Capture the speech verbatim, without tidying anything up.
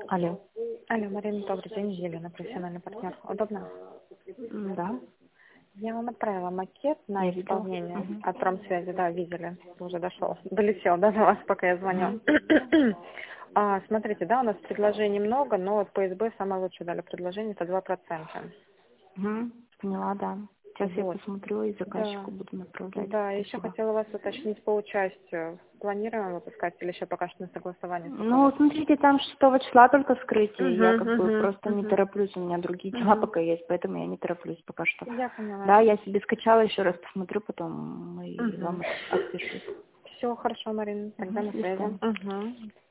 Алло. Алло, Марина, добрый день, Елена, профессиональный партнер. Удобно? М, Да, Я вам отправила макет на я видела. исполнение Мгм. от промсвязи, да, видели, уже дошел, долетел, да, до вас, пока я звоню. Мгм. А, смотрите, да, у нас предложений много, но вот по СБ самое лучшее дали предложение, это два процента. Мгм. Поняла, да. Сейчас я Вот, посмотрю и да, заказчику буду направлять. да, еще Спасибо. хотела вас уточнить по участию. Планируем выпускать или еще пока что на согласование Ну, находится? смотрите, там шестого числа только вскрытие. Я Угу, как бы угу, просто не угу, тороплюсь. У меня другие дела угу. пока есть, поэтому я не тороплюсь пока что. Я поняла. Да, я себе скачала, еще раз посмотрю, потом и Угу. вам отпишусь. Все хорошо, Марина, тогда Мгм. на До связи. свидания. Угу.